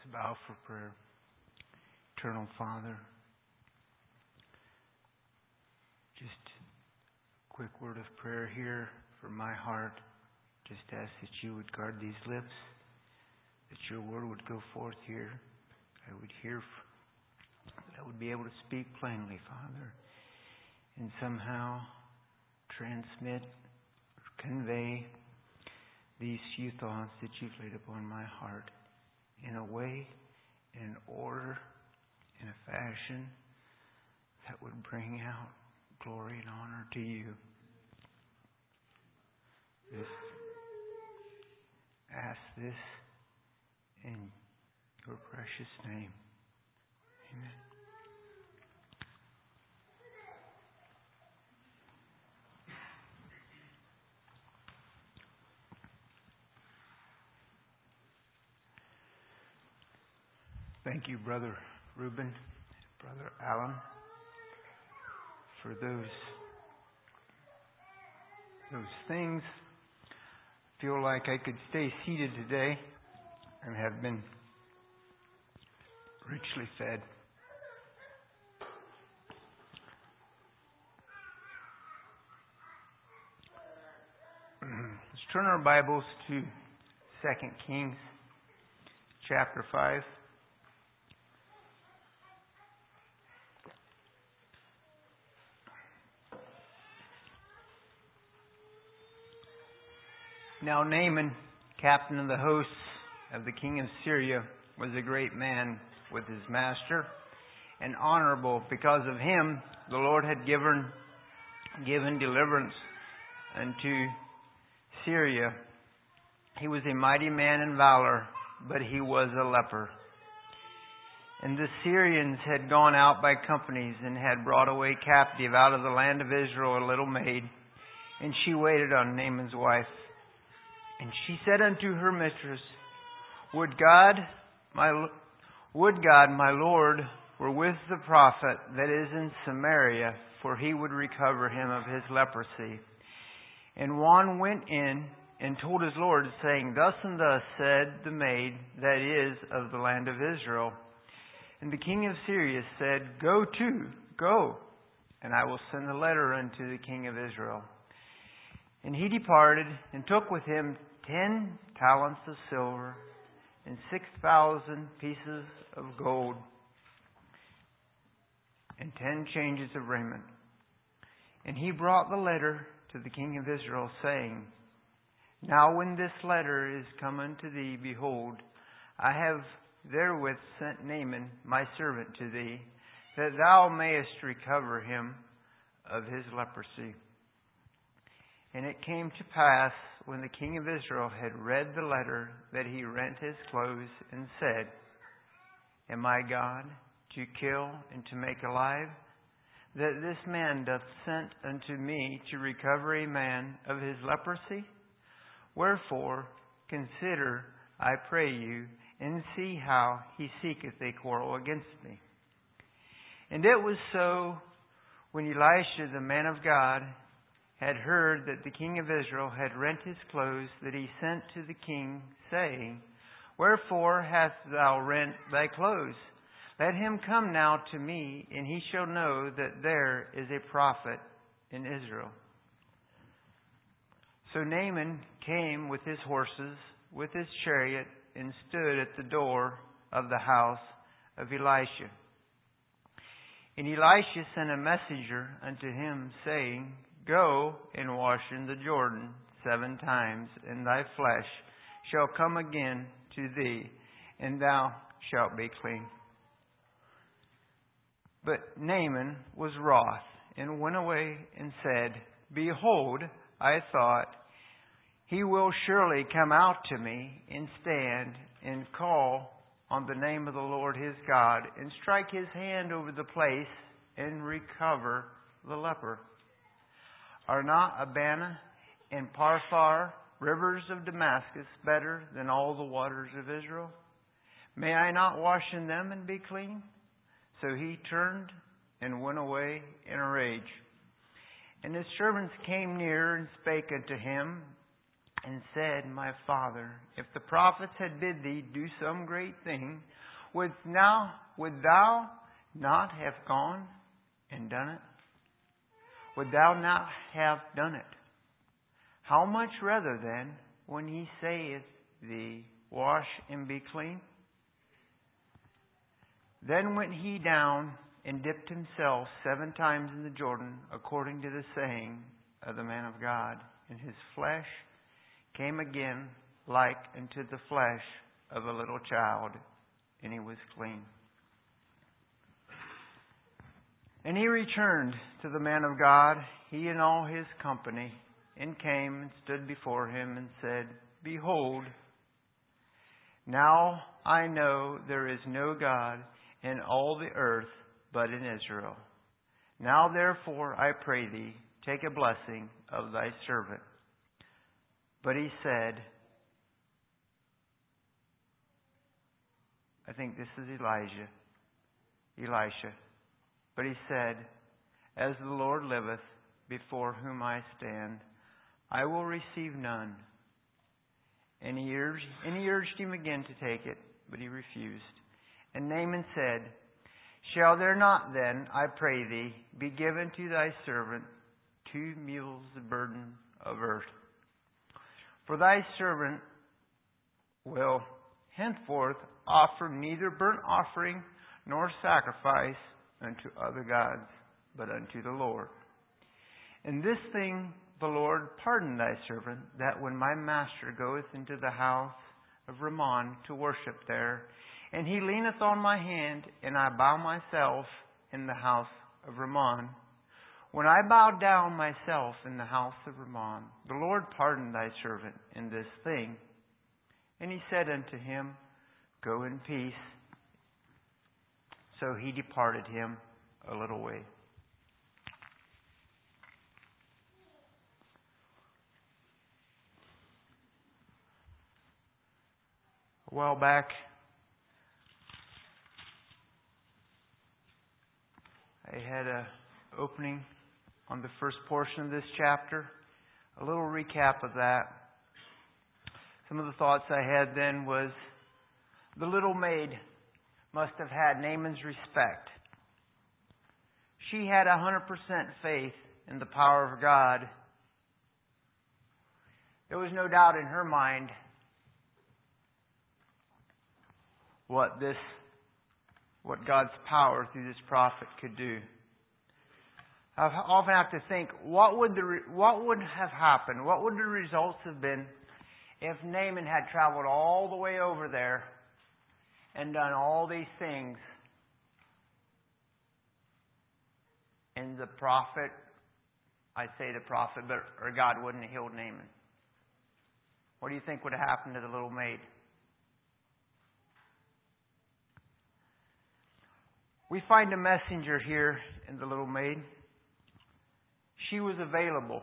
Bow for prayer. Eternal Father, just a quick word of prayer here for my heart. Just ask that you would guard these lips, that your word would go forth here. I would hear, that I would be able to speak plainly, Father, and somehow transmit or convey these few thoughts that you've laid upon my heart in a way, in an order, in a fashion that would bring out glory and honor to you. Ask this in your precious name. Amen. Thank you, Brother Reuben, Brother Alan, for those things. I feel like I could stay seated today and have been richly fed. Let's turn our Bibles to 2 Kings chapter 5. Now Naaman, captain of the hosts of the king of Syria, was a great man with his master, and honorable. Because of him, the Lord had given deliverance unto Syria. He was a mighty man in valor, but he was a leper. And the Syrians had gone out by companies and had brought away captive out of the land of Israel a little maid, and she waited on Naaman's wife. And she said unto her mistress, Would God, my Lord, were with the prophet that is in Samaria, for he would recover him of his leprosy. And one went in and told his Lord, saying, Thus and thus said the maid that is of the land of Israel. And the king of Syria said, Go, and I will send a letter unto the king of Israel. And he departed and took with him 10 talents of silver and 6,000 pieces of gold and 10 changes of raiment. And he brought the letter to the king of Israel, saying, Now when this letter is come unto thee, behold, I have therewith sent Naaman my servant to thee, that thou mayest recover him of his leprosy. And it came to pass, when the king of Israel had read the letter, that he rent his clothes and said, Am I God to kill and to make alive? That this man doth sent unto me to recover a man of his leprosy? Wherefore, consider, I pray you, and see how he seeketh a quarrel against me. And it was so, when Elisha, the man of God, had heard that the king of Israel had rent his clothes, that he sent to the king, saying, Wherefore hast thou rent thy clothes? Let him come now to me, and he shall know that there is a prophet in Israel. So Naaman came with his horses, with his chariot, and stood at the door of the house of Elisha. And Elisha sent a messenger unto him, saying, Go and wash in the Jordan 7 times, and thy flesh shall come again to thee, and thou shalt be clean. But Naaman was wroth, and went away and said, Behold, I thought, he will surely come out to me, and stand, and call on the name of the Lord his God, and strike his hand over the place, and recover the leper. Are not Abana and Pharpar, rivers of Damascus, better than all the waters of Israel? May I not wash in them and be clean? So he turned and went away in a rage. And his servants came near and spake unto him, and said, My father, if the prophets had bid thee do some great thing, would thou not have gone and done it? Would thou not have done it? How much rather then, when he saith thee, Wash and be clean? Then went he down and dipped himself 7 times in the Jordan, according to the saying of the man of God. And his flesh came again like unto the flesh of a little child, and he was clean. And he returned to the man of God, he and all his company, and came and stood before him and said, Behold, now I know there is no God in all the earth but in Israel. Now therefore I pray thee, take a blessing of thy servant. But he said, I think this is Elisha. But he said, As the Lord liveth, before whom I stand, I will receive none. And he urged him again to take it, but he refused. And Naaman said, Shall there not then, I pray thee, be given to thy servant 2 mules the burden of earth? For thy servant will henceforth offer neither burnt offering nor sacrifice unto other gods, but unto the Lord. And this thing the Lord pardon thy servant, that when my master goeth into the house of Rimmon to worship there, and he leaneth on my hand, and I bow myself in the house of Rimmon, when I bow down myself in the house of Rimmon, the Lord pardon thy servant in this thing. And he said unto him, Go in peace. So he departed him a little way. A while back, I had an opening on the first portion of this chapter. A little recap of that. Some of the thoughts I had then was, the little maid must have had Naaman's respect. She had 100% faith in the power of God. There was no doubt in her mind what God's power through this prophet could do. I often have to think, what would have happened? What would the results have been if Naaman had traveled all the way over there and done all these things, and the prophet, or God wouldn't have healed Naaman? What do you think would have happened to the little maid? We find a messenger here in the little maid. She was available.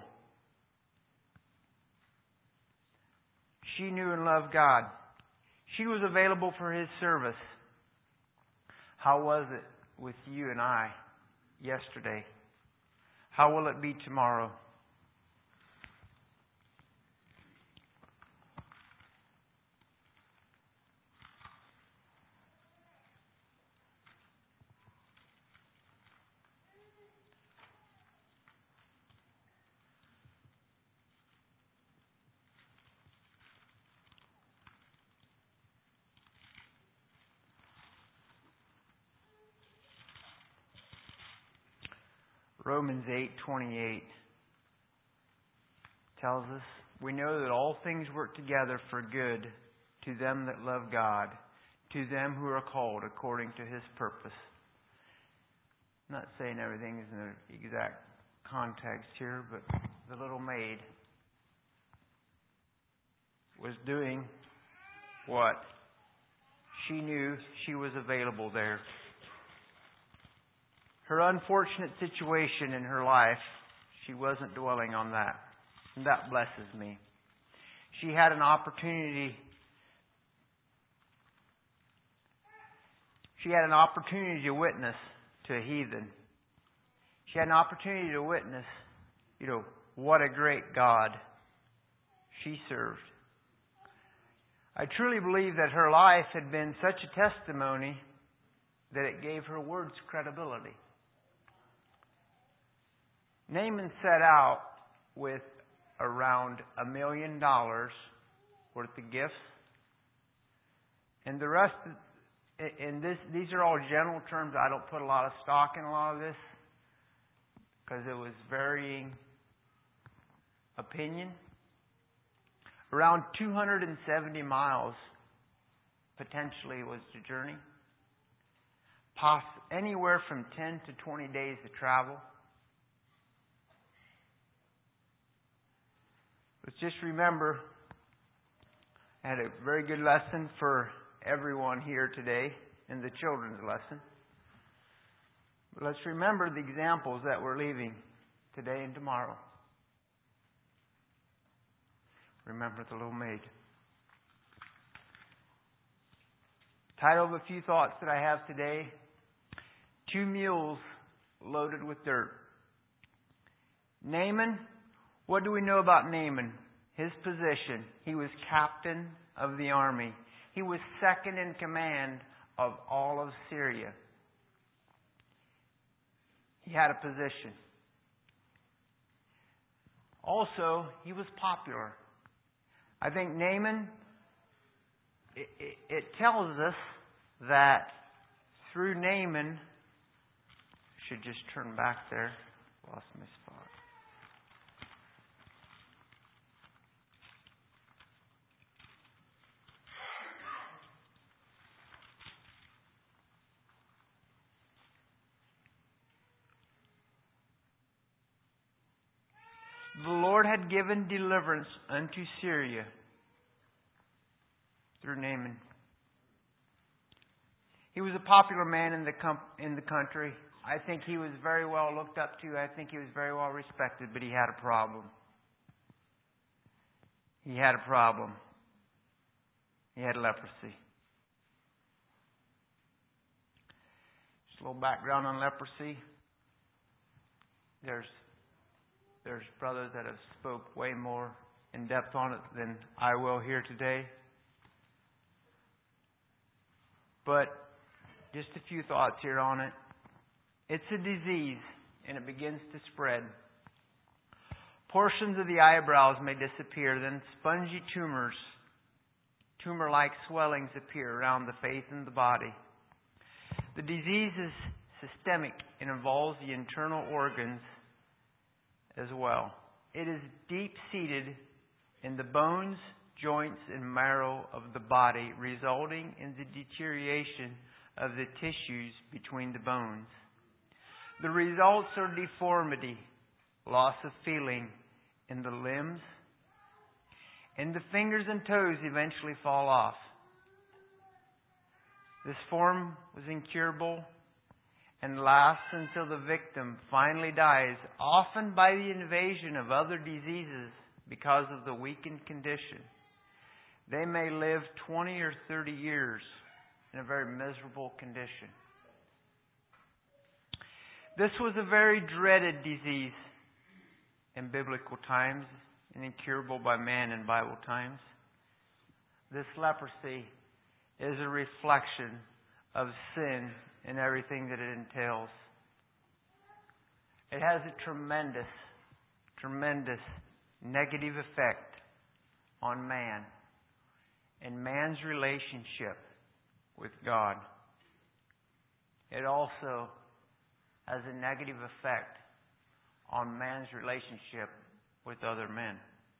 She knew and loved God. She was available for His service. How was it with you and I yesterday? How will it be tomorrow? Romans 8:28 tells us, we know that all things work together for good to them that love God, to them who are called according to His purpose. I'm not saying everything is in the exact context here, but the little maid was doing what? She knew she was available there. Her unfortunate situation in her life, she wasn't dwelling on that. And that blesses me. She had an opportunity. She had an opportunity to witness to a heathen. She had an opportunity to witness, what a great God she served. I truly believe that her life had been such a testimony that it gave her words credibility. Naaman set out with around $1 million worth of gifts. And the rest, these are all general terms. I don't put a lot of stock in a lot of this because it was varying opinion. Around 270 miles potentially was the journey. Anywhere from 10 to 20 days of travel. Let's just remember, I had a very good lesson for everyone here today in the children's lesson. But let's remember the examples that we're leaving today and tomorrow. Remember the little maid. Title of a few thoughts that I have today: 2 mules loaded with dirt. Naaman, what do we know about Naaman? His position. He was captain of the army. He was second in command of all of Syria. He had a position. Also, he was popular. I think Naaman, it tells us that through Naaman, I should just turn back there. Lost my spot. The Lord had given deliverance unto Syria through Naaman. He was a popular man in the country. I think he was very well looked up to. I think he was very well respected, but he had a problem. He had a problem. He had leprosy. Just a little background on leprosy. There's brothers that have spoke way more in depth on it than I will here today. But just a few thoughts here on it. It's a disease and it begins to spread. Portions of the eyebrows may disappear, then spongy tumor-like swellings appear around the face and the body. The disease is systemic and involves the internal organs as well. It is deep-seated in the bones, joints, and marrow of the body, resulting in the deterioration of the tissues between the bones. The results are deformity, loss of feeling in the limbs, and the fingers and toes eventually fall off. This form was incurable and lasts until the victim finally dies, often by the invasion of other diseases because of the weakened condition. They may live 20 or 30 years in a very miserable condition. This was a very dreaded disease in biblical times and incurable by man in Bible times. This leprosy is a reflection of sin and everything that it entails. It has a tremendous, tremendous negative effect on man and man's relationship with God. It also has a negative effect on man's relationship with other men.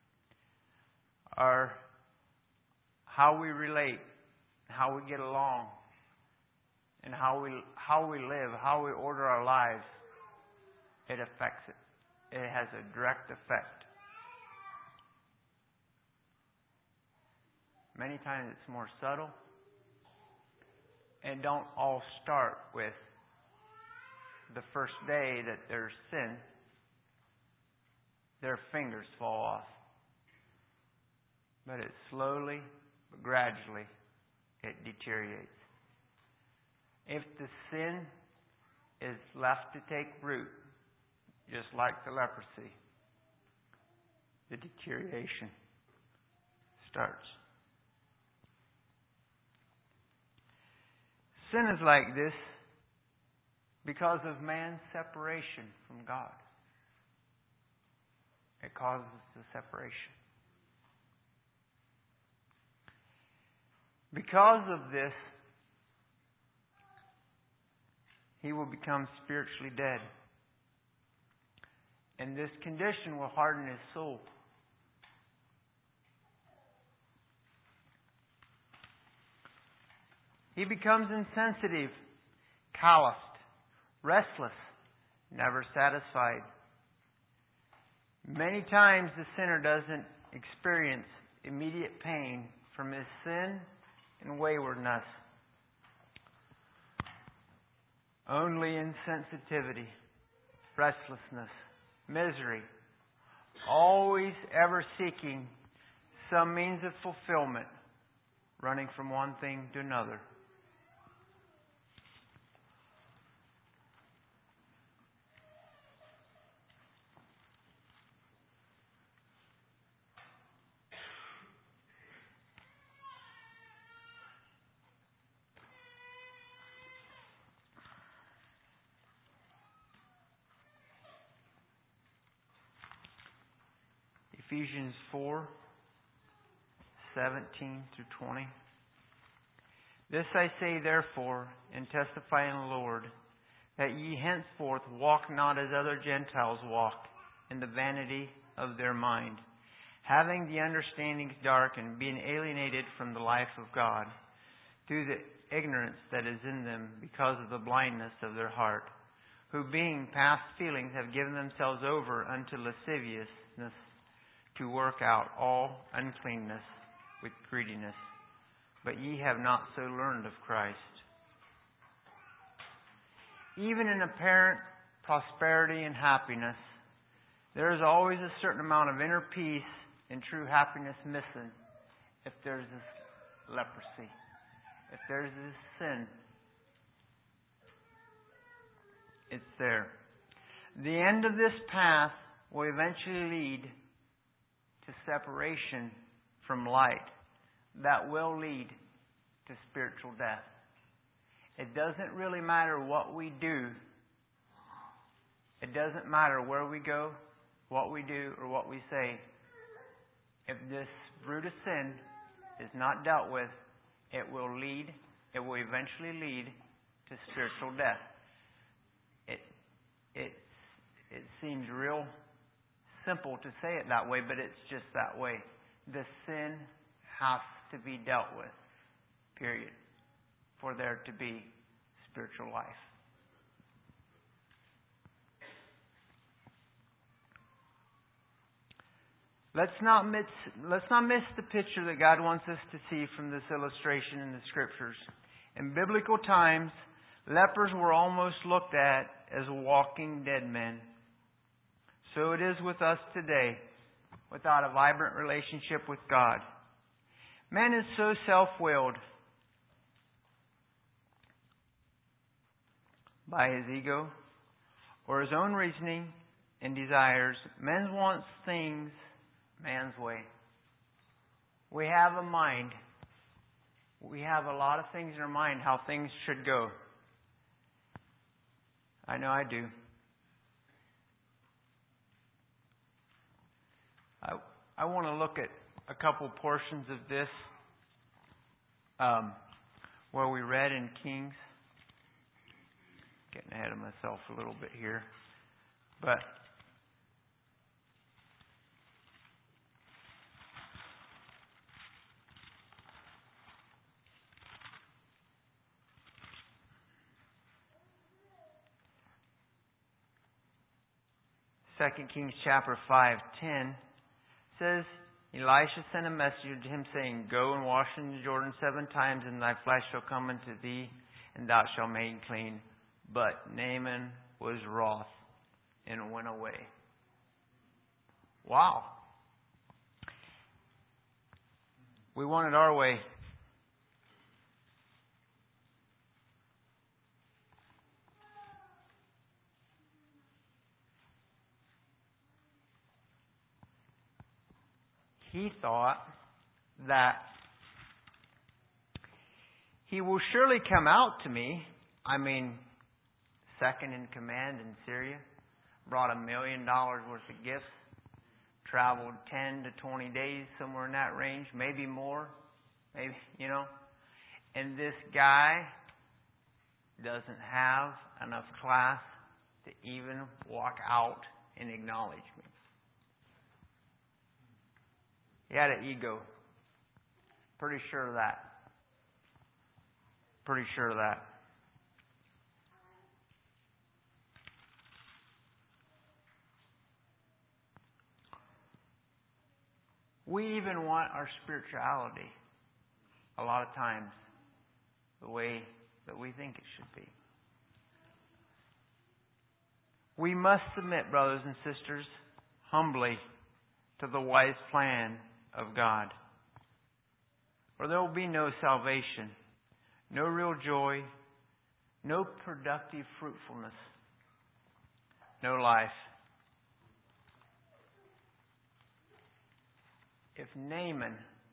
How we relate, how we get along, and how we live, how we order our lives, it affects it. It has a direct effect. Many times it's more subtle, and don't all start with the first day that there's sin, their fingers fall off. But it slowly, but gradually, it deteriorates. If the sin is left to take root, just like the leprosy, the deterioration starts. Sin is like this because of man's separation from God. It causes the separation. Because of this, he will become spiritually dead. And this condition will harden his soul. He becomes insensitive, calloused, restless, never satisfied. Many times the sinner doesn't experience immediate pain from his sin and waywardness. Only insensitivity, restlessness, misery, always ever seeking some means of fulfillment, running from one thing to another. Ephesians 4:17-20. This I say therefore, and testify in the Lord, that ye henceforth walk not as other Gentiles walk, in the vanity of their mind, having the understandings darkened, being alienated from the life of God, through the ignorance that is in them, because of the blindness of their heart, who being past feelings have given themselves over unto lasciviousness, to work out all uncleanness with greediness. But ye have not so learned of Christ. Even in apparent prosperity and happiness, there is always a certain amount of inner peace and true happiness missing if there's this leprosy, if there's this sin. It's there. The end of this path will eventually lead to separation from light. That will lead to spiritual death. It doesn't really matter what we do. It doesn't matter where we go, what we do, or what we say. If this root of sin is not dealt with, it will eventually lead to spiritual death. It seems real simple to say it that way, but it's just that way. The sin has to be dealt with, period, for there to be spiritual life. Let's not miss the picture that God wants us to see from this illustration in the Scriptures. In biblical times, lepers were almost looked at as walking dead men. So it is with us today, without a vibrant relationship with God. Man is so self-willed by his ego or his own reasoning and desires. Man wants things man's way. We have a mind. We have a lot of things in our mind how things should go. I know I do. I want to look at a couple portions of this where we read in Kings. Getting ahead of myself a little bit here. But Second Kings chapter 5:10 says, Elisha sent a messenger to him, saying, Go and wash in the Jordan 7 times, and thy flesh shall come unto thee, and thou shalt be made clean. But Naaman was wroth and went away. Wow. We want it our way. He thought that he will surely come out to me. I mean, second in command in Syria, brought $1 million worth of gifts, traveled 10 to 20 days, somewhere in that range, maybe more, maybe, and this guy doesn't have enough class to even walk out and acknowledge me. He had an ego. Pretty sure of that. Pretty sure of that. We even want our spirituality, a lot of times, the way that we think it should be. We must submit, brothers and sisters, humbly to the wise plan of God. Or there will be no salvation, no real joy, no productive fruitfulness, no life. If Naaman,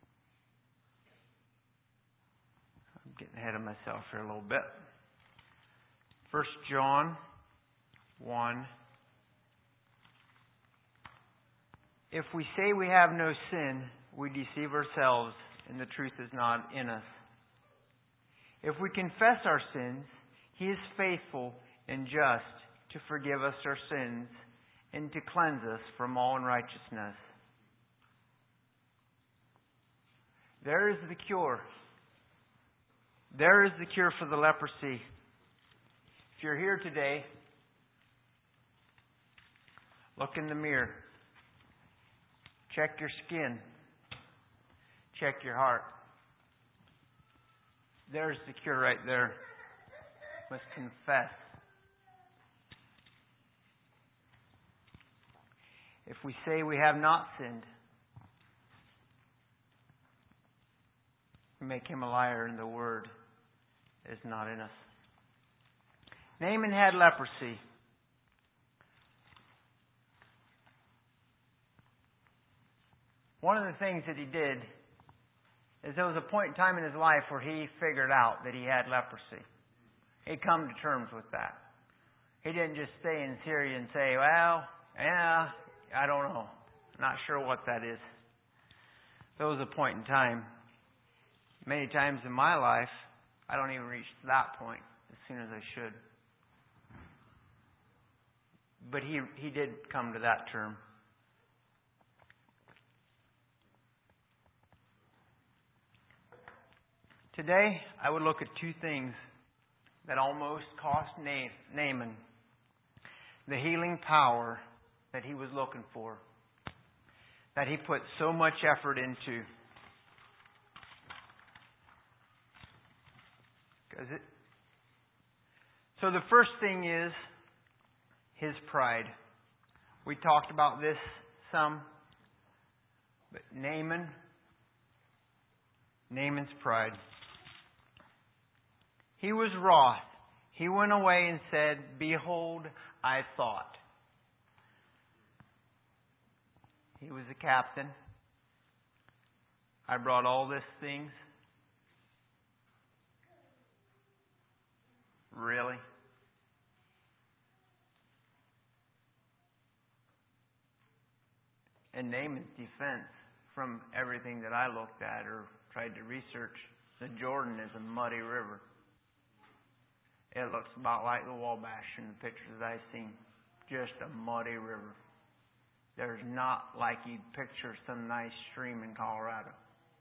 I'm getting ahead of myself here a little bit. 1 John 1. If we say we have no sin, we deceive ourselves, and the truth is not in us. If we confess our sins, He is faithful and just to forgive us our sins and to cleanse us from all unrighteousness. There is the cure. There is the cure for the leprosy. If you're here today, look in the mirror. Check your skin. Check your heart. There's the cure right there. Must confess. If we say we have not sinned, we make Him a liar, and the Word is not in us. Naaman had leprosy. One of the things that he did is there was a point in time in his life where he figured out that he had leprosy. He'd come to terms with that. He didn't just stay in Syria and say, well, yeah, I don't know. Not sure what that is. There was a point in time. Many times in my life, I don't even reach that point as soon as I should. But he did come to that term. Today, I would look at two things that almost cost Naaman the healing power that he was looking for, that he put so much effort into. So the first thing is his pride. We talked about this some, but Naaman's pride. He was wroth. He went away and said, behold, I thought. He was a captain. I brought all these things. Really? In Naaman's defense, from everything that I looked at or tried to research, the Jordan is a muddy river. It looks about like the Wabash in the pictures I've seen. Just a muddy river. There's not like you'd picture some nice stream in Colorado.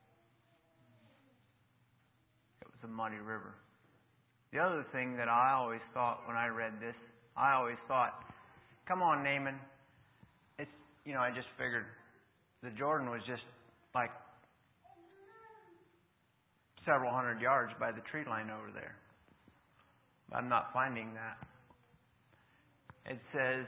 It was a muddy river. The other thing that I always thought when I read this, I always thought, come on, Naaman. It's, I just figured the Jordan was just like several hundred yards by the tree line over there. But I'm not finding that. It says,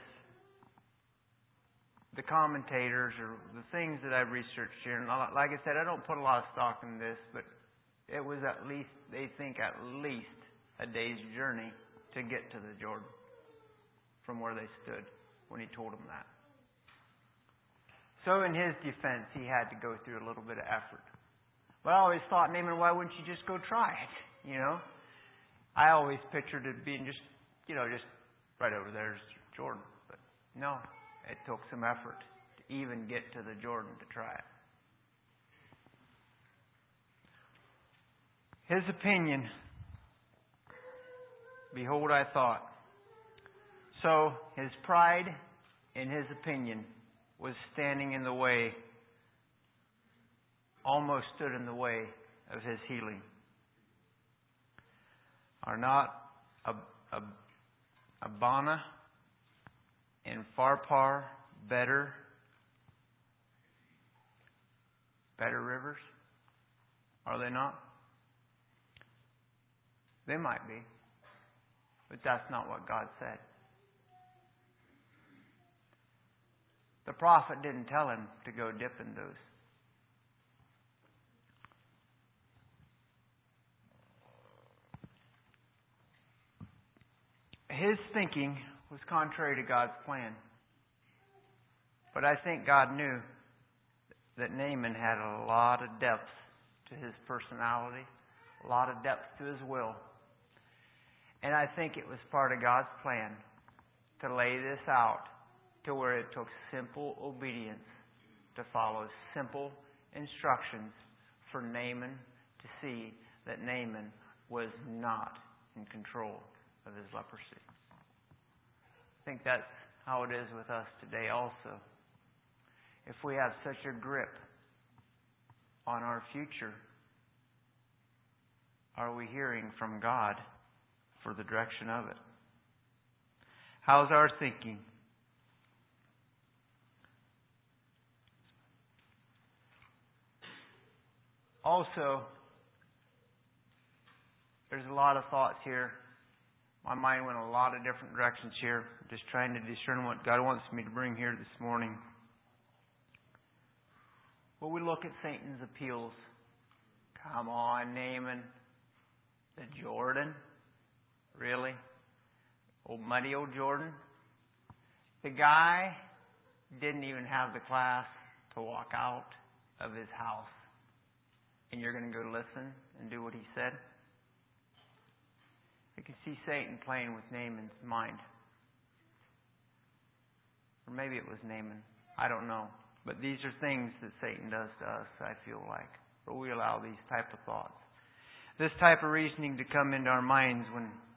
the commentators or the things that I've researched here, and like I said, I don't put a lot of stock in this, but it was at least, they think at least a day's journey to get to the Jordan from where they stood when he told them that. So in his defense, he had to go through a little bit of effort. But I always thought, Naaman, why wouldn't you just go try it? I always pictured it being just right over there's Jordan. But no, it took some effort to even get to the Jordan to try it. His opinion, behold, I thought. So his pride and his opinion was standing in the way, almost stood in the way of his healing. Are not Abana and Pharpar better rivers? Are they not? They might be. But that's not what God said. The prophet didn't tell him to go dip in those. His thinking was contrary to God's plan. But I think God knew that Naaman had a lot of depth to his personality, a lot of depth to his will. And I think it was part of God's plan to lay this out to where it took simple obedience to follow simple instructions for Naaman to see that Naaman was not in control of his leprosy. I think that's how it is with us today also. If we have such a grip on our future, are we hearing from God for the direction of it? How's our thinking? Also, there's a lot of thoughts here. My mind went a lot of different directions here. I'm just trying to discern what God wants me to bring here this morning. Well, we look at Satan's appeals. Come on, Naaman. The Jordan? Really? Muddy old Jordan? The guy didn't even have the class to walk out of his house. And you're going to go listen and do what he said? You can see Satan playing with Naaman's mind. Or maybe it was Naaman. I don't know. But these are things that Satan does to us, I feel like. Or we allow these type of thoughts. This type of reasoning to come into our minds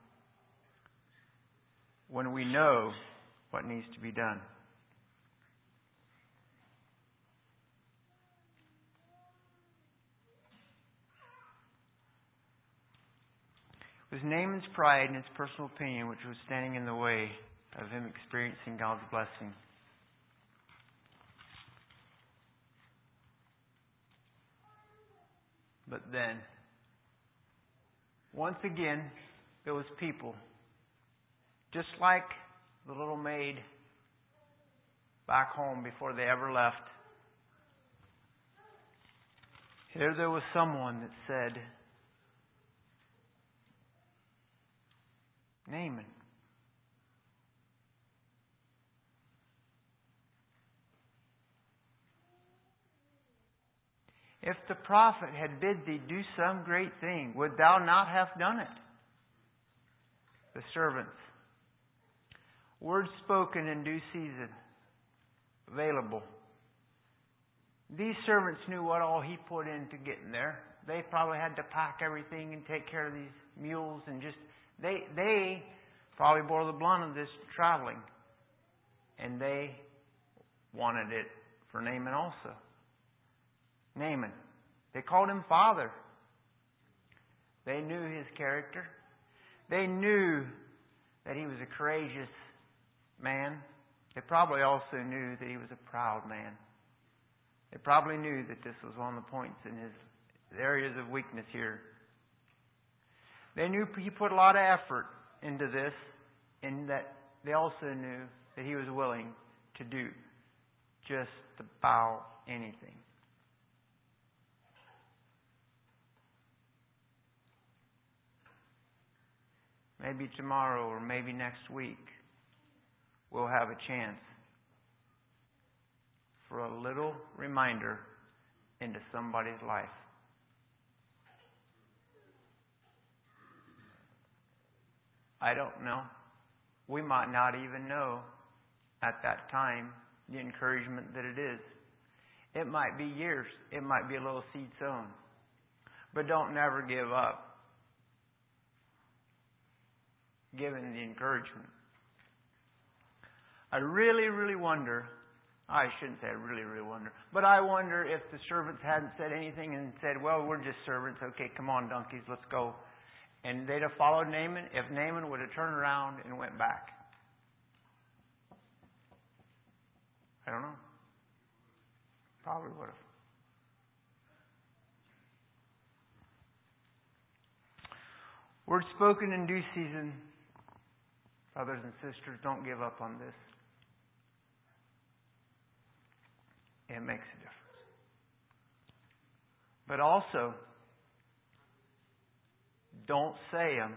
when we know what needs to be done. It was Naaman's pride and his personal opinion which was standing in the way of him experiencing God's blessing. But then, once again, those people, just like the little maid back home before they ever left, here there was someone that said, Naaman. If the prophet had bid thee do some great thing, would thou not have done it? The servants. Words spoken in due season. Available. These servants knew what all he put into getting there. They probably had to pack everything and take care of these mules and just... They probably bore the blunt of this traveling. And they wanted it for Naaman also. Naaman. They called him father. They knew his character. They knew that he was a courageous man. They probably also knew that he was a proud man. They probably knew that this was one of the points in his areas of weakness here. They knew he put a lot of effort into this, and that they also knew that he was willing to do just about anything. Maybe tomorrow or maybe next week we'll have a chance for a little reminder into somebody's life. I don't know. We might not even know at that time the encouragement that it is. It might be years. It might be a little seed sown. But don't never give up giving the encouragement. I really, really wonder, I shouldn't say I really, really wonder, but I wonder if the servants hadn't said anything and said, well, we're just servants. Okay, come on, donkeys, let's go. And they'd have followed Naaman, if Naaman would have turned around and went back. I don't know. Probably would have. Word spoken in due season. Brothers and sisters, don't give up on this. It makes a difference. But also, don't say them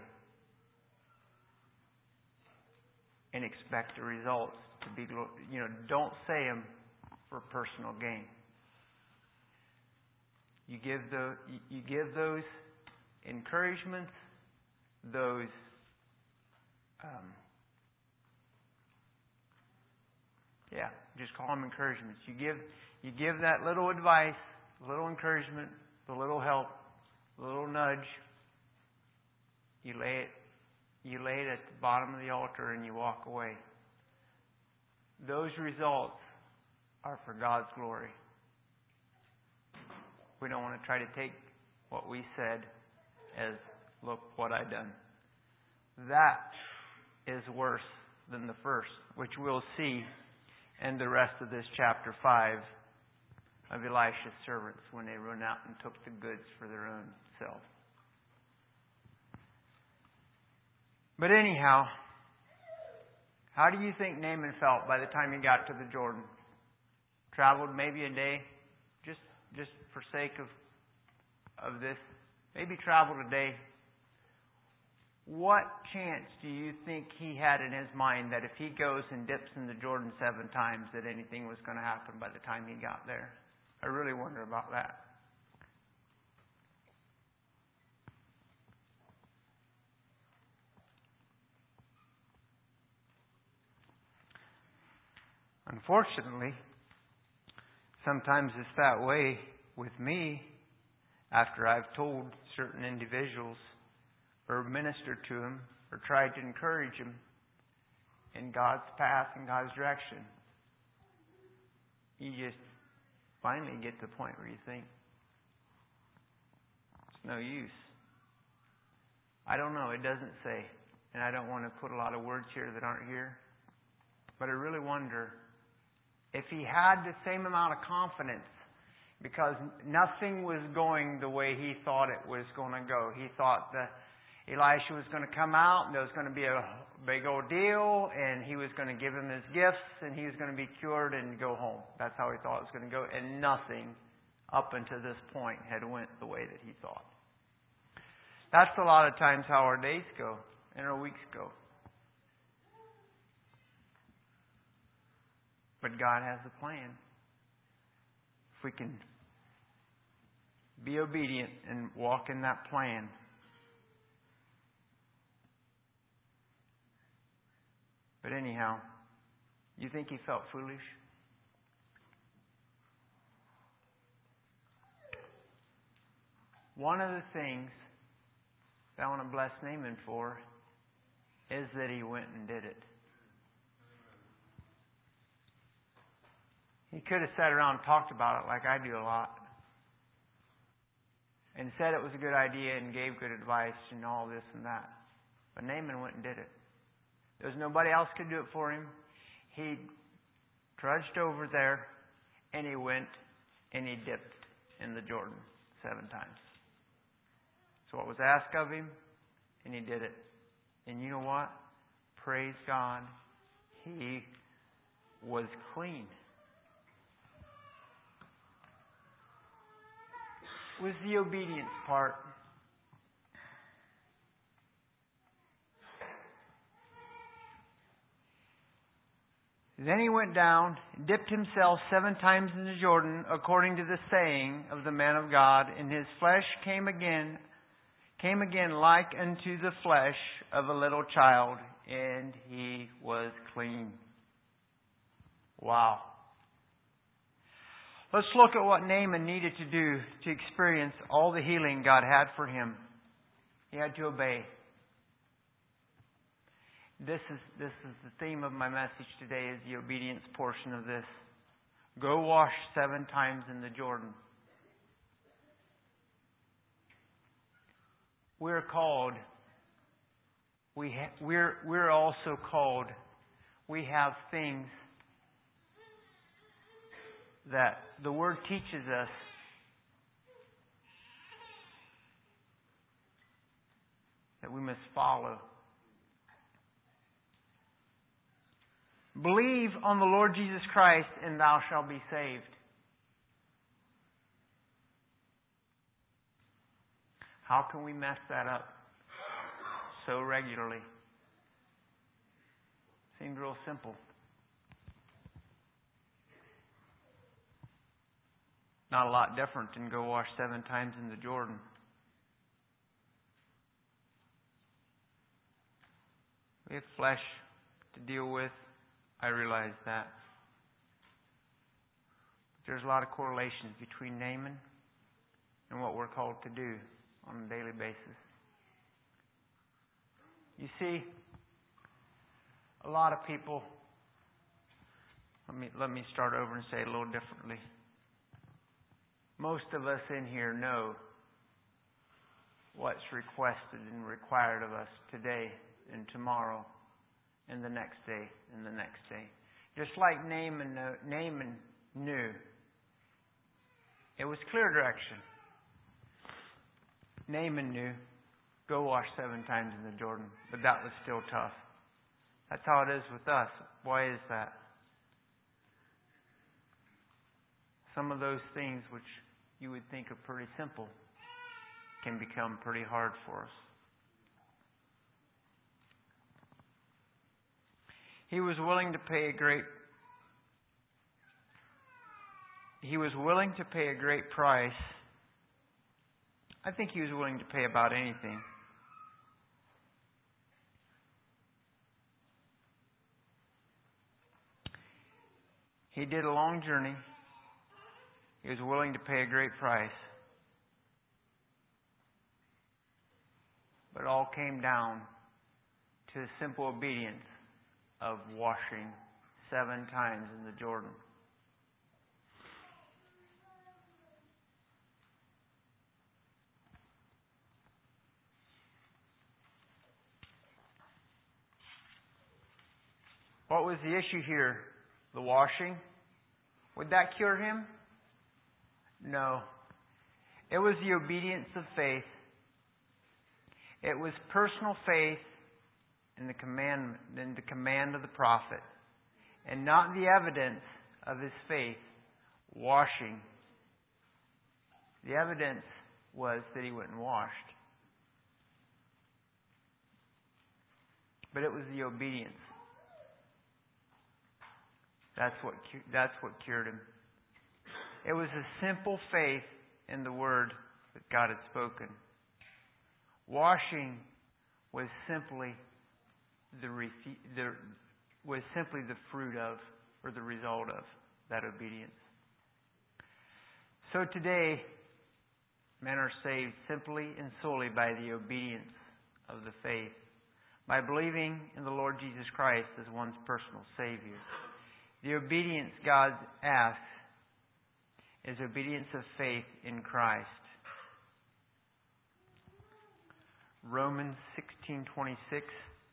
and expect the results to be, don't say them for personal gain. You give those encouragements, those just call them encouragements. You give that little advice, a little encouragement, a little help, a little nudge. You lay it at the bottom of the altar and you walk away. Those results are for God's glory. We don't want to try to take what we said as, look what I done. That is worse than the first, which we'll see in the rest of this chapter 5 of Elisha's servants when they run out and took the goods for their own self. But anyhow, how do you think Naaman felt by the time he got to the Jordan? Traveled maybe a day, just for sake of this. Maybe traveled a day. What chance do you think he had in his mind that if he goes and dips in the Jordan 7 times that anything was going to happen by the time he got there? I really wonder about that. Unfortunately, sometimes it's that way with me after I've told certain individuals or ministered to them or tried to encourage them in God's path and God's direction. You just finally get to the point where you think, it's no use. I don't know, it doesn't say, and I don't want to put a lot of words here that aren't here, but I really wonder if he had the same amount of confidence, because nothing was going the way he thought it was going to go. He thought that Elisha was going to come out and there was going to be a big ordeal and he was going to give him his gifts and he was going to be cured and go home. That's how he thought it was going to go. And nothing up until this point had went the way that he thought. That's a lot of times how our days go and our weeks go. But God has a plan. If we can be obedient and walk in that plan, but anyhow, you think he felt foolish? One of the things that I want to bless Naaman for is that he went and did it. He could have sat around and talked about it like I do a lot and said it was a good idea and gave good advice and all this and that. But Naaman went and did it. There was nobody else could do it for him. He trudged over there and he went and he dipped in the Jordan 7 times. So what was asked of him, and he did it. And you know what? Praise God. He was clean. It was the obedience part. Then he went down, dipped himself 7 times in the Jordan, according to the saying of the man of God, and his flesh came came again like unto the flesh of a little child, and he was clean. Wow. Let's look at what Naaman needed to do to experience all the healing God had for him. He had to obey. This is the theme of my message today, is the obedience portion of this. Go wash 7 times in the Jordan. We're called. We're also called. We have things that the Word teaches us that we must follow. Believe on the Lord Jesus Christ, and thou shalt be saved. How can we mess that up so regularly? Seems real simple. Not a lot different than go wash 7 times in the Jordan. We have flesh to deal with. I realize that. But there's a lot of correlations between Naaman and what we're called to do on a daily basis. You see, a lot of people, let me start over and say it a little differently. Most of us in here know what's requested and required of us today and tomorrow and the next day and the next day. Just like Naaman knew. It was clear direction. Naaman knew, go wash 7 times in the Jordan. But that was still tough. That's how it is with us. Why is that? Some of those things which you would think are pretty simple can become pretty hard for us. He was willing to pay a great price. I think he was willing to pay about anything. He did a long journey. He was willing to pay a great price. But it all came down to simple obedience of washing 7 times in the Jordan. What was the issue here? The washing? Would that cure him? No. It was the obedience of faith. It was personal faith in the command of the prophet, and not the evidence of his faith washing. The evidence was that he went and washed. But it was the obedience. That's what cured him. It was a simple faith in the word that God had spoken. Washing was simply the fruit of, or the result of, that obedience. So today, men are saved simply and solely by the obedience of the faith, by believing in the Lord Jesus Christ as one's personal Savior. The obedience God asks is obedience of faith in Christ. Romans 16:26.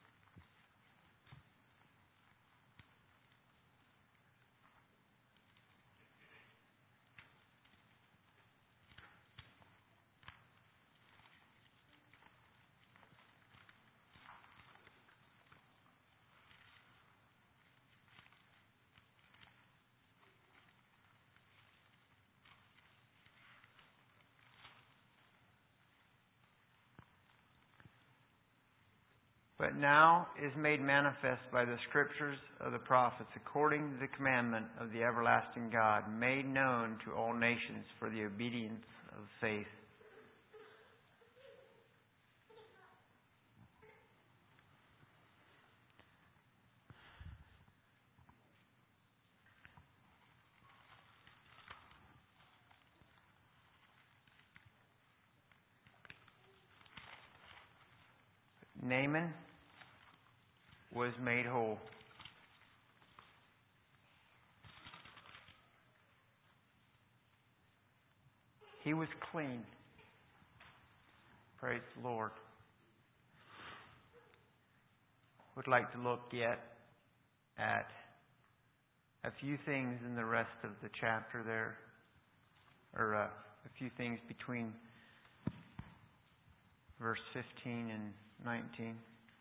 But now is made manifest by the Scriptures of the prophets, according to the commandment of the everlasting God, made known to all nations for the obedience of faith. Naaman was made whole. He was clean. Praise the Lord. Would like to look yet at a few things in the rest of the chapter there, or a few things between verse 15 and 19.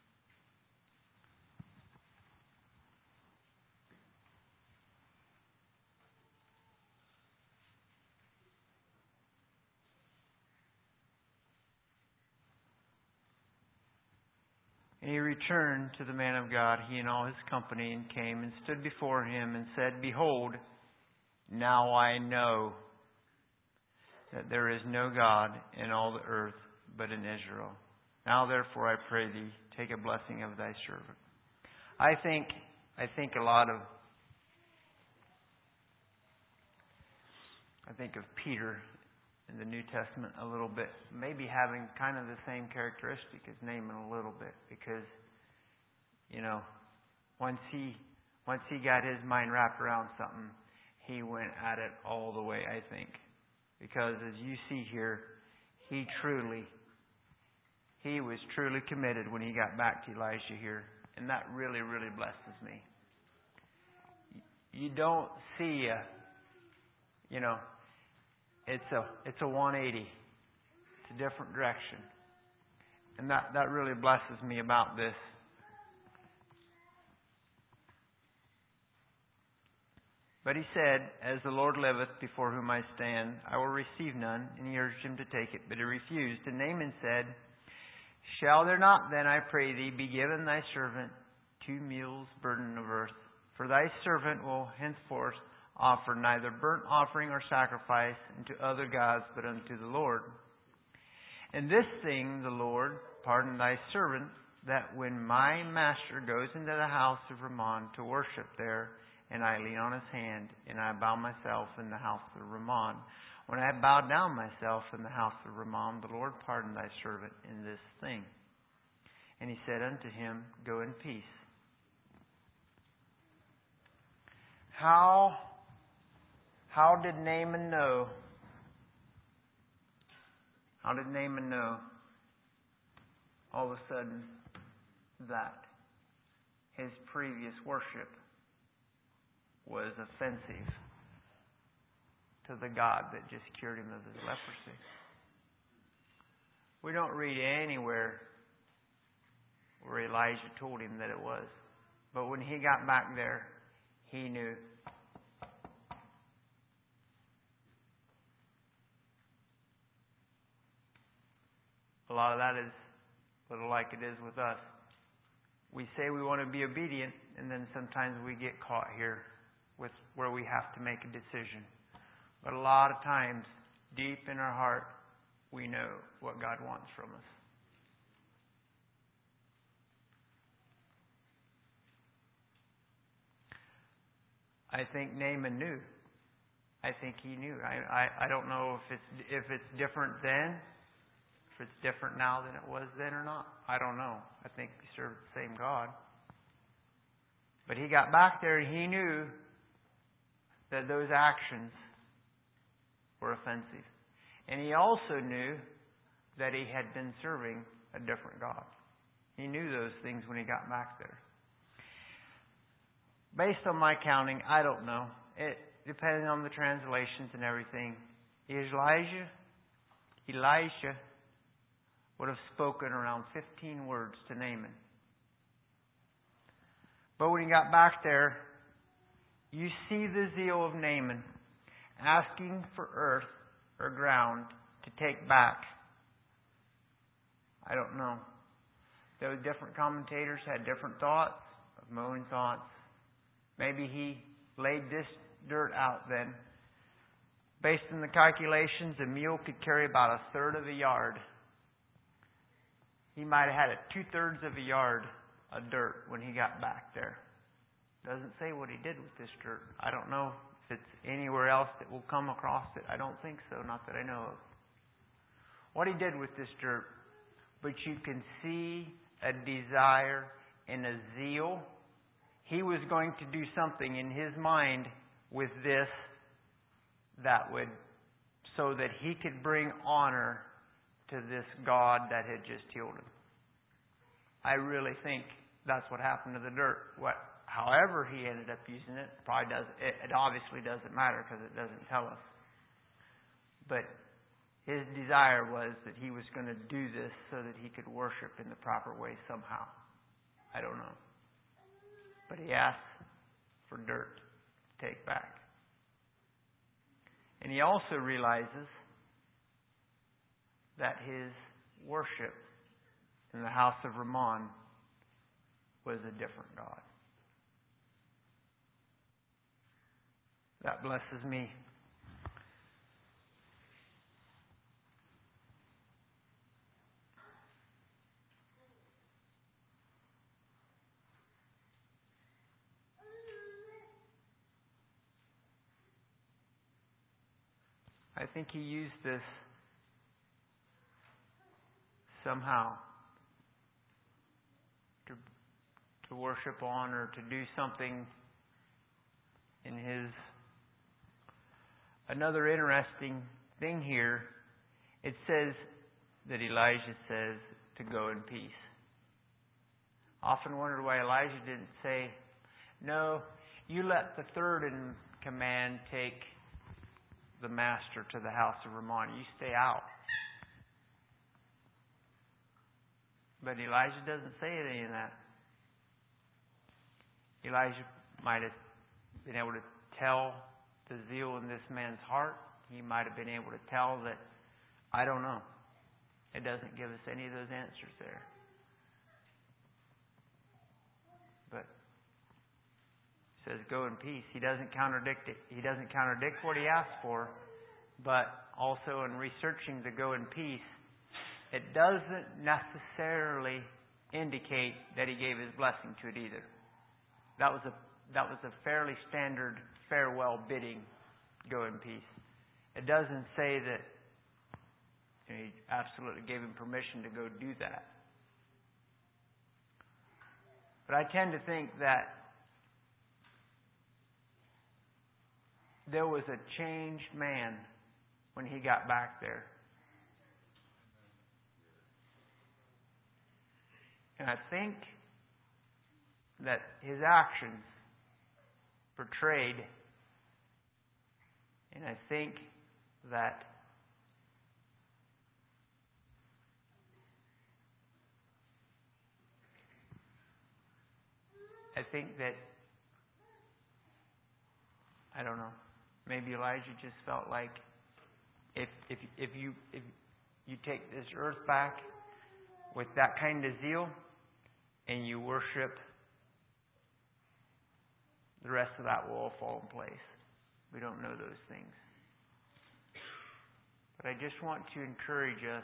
And he returned to the man of God, he and all his company, and came and stood before him and said, Behold, now I know that there is no God in all the earth but in Israel. Now therefore I pray thee, take a blessing of thy servant. I think of Peter in the New Testament a little bit, maybe having kind of the same characteristic as Naaman a little bit, because, once he got his mind wrapped around something, he went at it all the way, I think. Because as you see here, he was truly committed when he got back to Elijah here. And that really, really blesses me. You don't see it's a 180. It's a different direction. And that really blesses me about this. But he said, As the Lord liveth, before whom I stand, I will receive none. And he urged him to take it, but he refused. And Naaman said, Shall there not then, I pray thee, be given thy servant 2 mules burden of earth? For thy servant will henceforth offer neither burnt offering or sacrifice unto other gods, but unto the Lord. And this thing the Lord pardon thy servant, that when my master goes into the house of Rimmon to worship there, and I lean on his hand, and I bow myself in the house of Rimmon. When I bow down myself in the house of Rimmon, the Lord pardon thy servant in this thing. And he said unto him, Go in peace. How did Naaman know? How did Naaman know all of a sudden that his previous worship was offensive to the God that just cured him of his leprosy? We don't read anywhere where Elijah told him that it was. But when he got back there, he knew. A lot of that is little like it is with us. We say we want to be obedient, and then sometimes we get caught here with where we have to make a decision. But a lot of times, deep in our heart, we know what God wants from us. I think Naaman knew. I think he knew. I don't know if it's different then, if it's different now than it was then or not. I don't know. I think he served the same God. But he got back there and he knew that those actions were offensive. And he also knew that he had been serving a different God. He knew those things when he got back there. Based on my counting, I don't know. It depending on the translations and everything. Elijah would have spoken around 15 words to Naaman. But when he got back there, you see the zeal of Naaman asking for earth or ground to take back. I don't know. Those different commentators had different thoughts of my own thoughts. Maybe he laid this dirt out then. Based on the calculations, a mule could carry about a third of a yard. He might have had 2/3 of a yard of dirt when he got back there. Doesn't say what he did with this dirt. I don't know if it's anywhere else that will come across it. I don't think so, not that I know of. What he did with this dirt, but you can see a desire and a zeal. He was going to do something in his mind with this that would, so that he could bring honor to this God that had just healed him. I really think that's what happened to the dirt. However he ended up using it, it obviously doesn't matter because it doesn't tell us. But his desire was that he was going to do this so that he could worship in the proper way somehow. I don't know. But he asked for dirt to take back. And he also realizes that his worship in the house of Rimmon was a different God. That blesses me. I think he used this somehow to worship on or to do something in his. Another interesting thing here, it says that Elijah says to go in peace. Often wondered why Elijah didn't say, no, you let the third in command take the master to the house of Rimmon. You stay out. But Elijah doesn't say any of that. Elijah might have been able to tell the zeal in this man's heart. He might have been able to tell that, I don't know. It doesn't give us any of those answers there. But it says go in peace. He doesn't contradict it. He doesn't contradict what he asked for, but also in researching the go in peace, it doesn't necessarily indicate that he gave his blessing to it either. That was a fairly standard farewell bidding, go in peace. It doesn't say that he absolutely gave him permission to go do that. But I tend to think that there was a changed man when he got back there. And I think that his actions portrayed, and I think that I don't know, maybe Elijah just felt like if you take this earth back with that kind of zeal and you worship, the rest of that will all fall in place. We don't know those things. But I just want to encourage us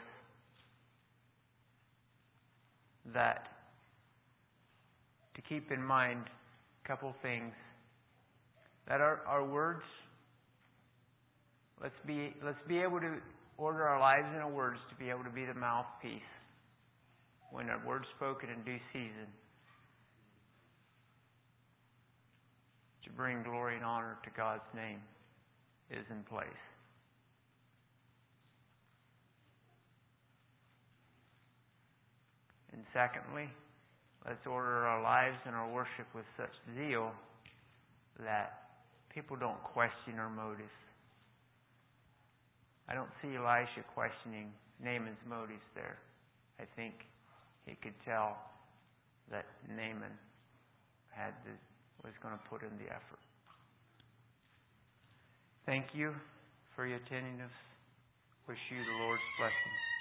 that to keep in mind a couple things. That our words, let's be able to order our lives in our words to be able to be the mouthpiece when a word spoken in due season to bring glory and honor to God's name is in place. And secondly, let's order our lives and our worship with such zeal that people don't question our motives. I don't see Elisha questioning Naaman's motives there. I think he could tell that Naaman was going to put in the effort. Thank you for your attending us. Wish you the Lord's blessings.